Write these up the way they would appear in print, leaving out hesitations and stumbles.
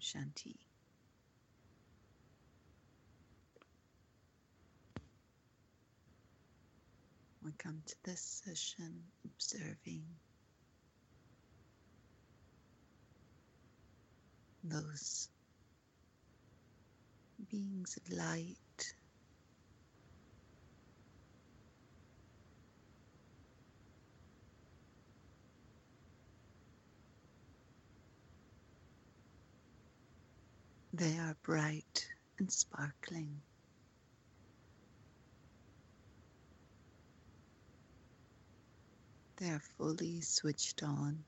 Shanti. We come to this session observing those beings of light They are bright and sparkling. They are fully switched on.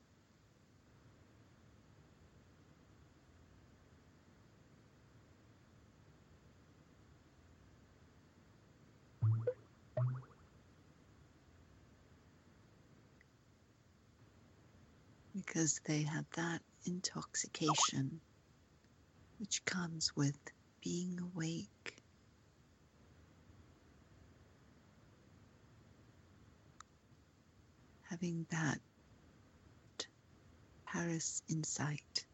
Because they have that intoxication which comes with being awake. Having that Paris insight.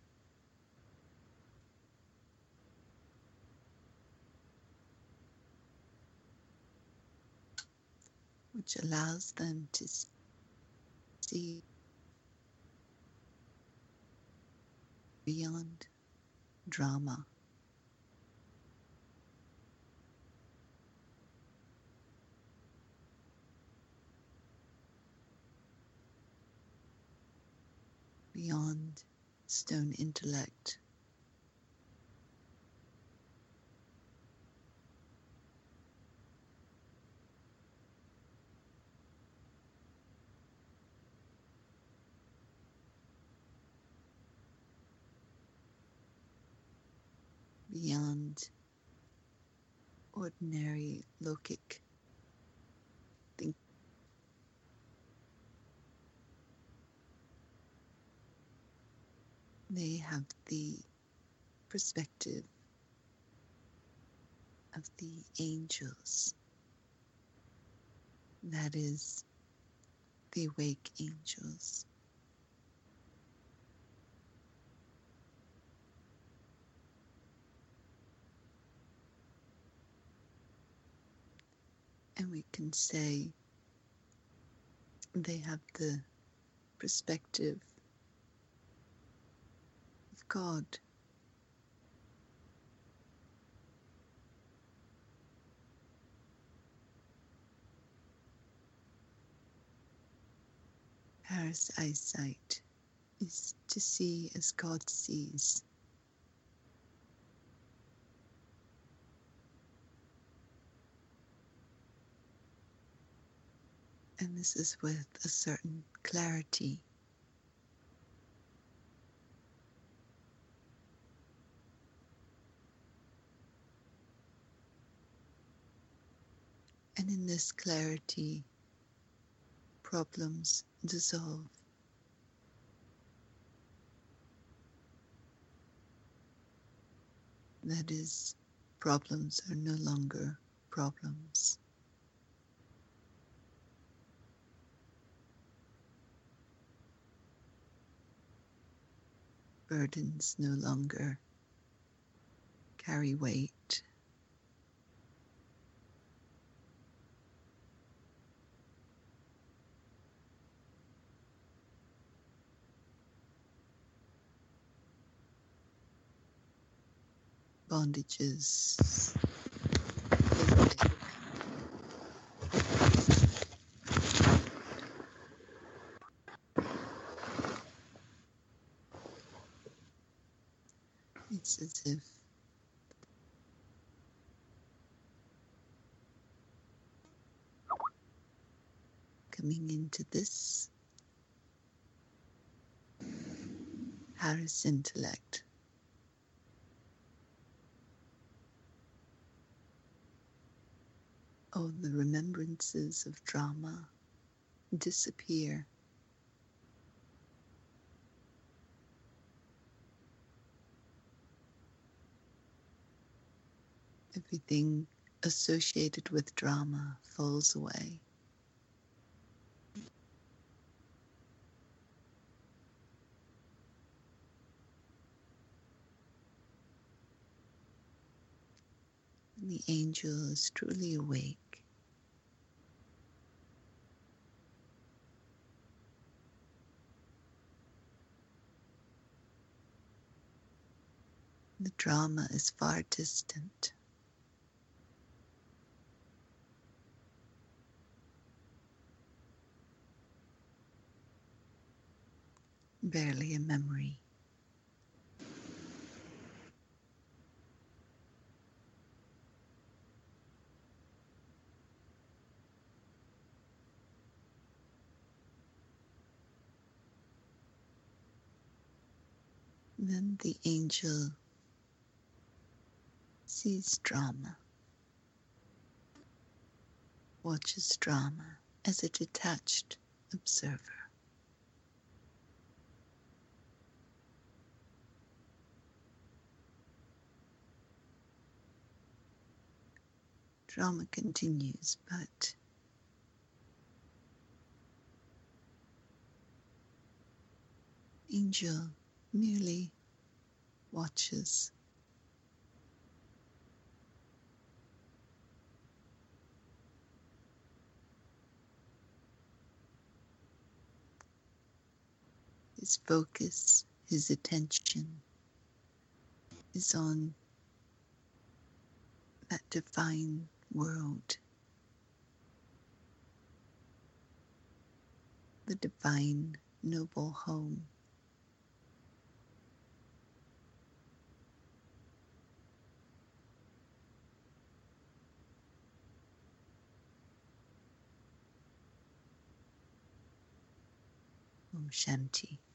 Which allows them to see beyond drama. Beyond stone intellect. Beyond ordinary logic thinking. They have the perspective of the angels. That is, the awake angels. And we can say they have the perspective of God. Paris eyesight is to see as God sees. And this is with a certain clarity. And in this clarity, problems dissolve. That is, problems are no longer problems. Burdens no longer carry weight. Bondages. It's as if coming into this Harris intellect, all the remembrances of drama disappear. Everything associated with drama falls away. And the angel is truly awake. The drama is far distant. Barely a memory. Then the angel sees drama, watches drama as a detached observer. Drama continues, but angel merely watches. His focus, his attention is on that divine world, the divine noble home. Om Shanti.